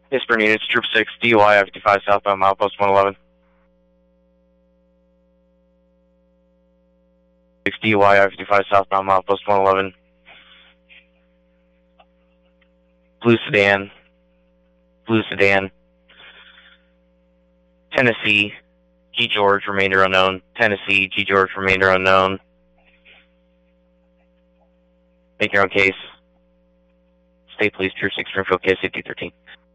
Pittsburgh units, Troop 6, DUI, I-55 southbound, milepost 111. 6 DUI, I-55 southbound, milepost 111. Blue sedan. Tennessee, G. George, remainder unknown. Tennessee, G. George, remainder unknown. Make your own case. State Police, Troop 6, Springfield, KC 213.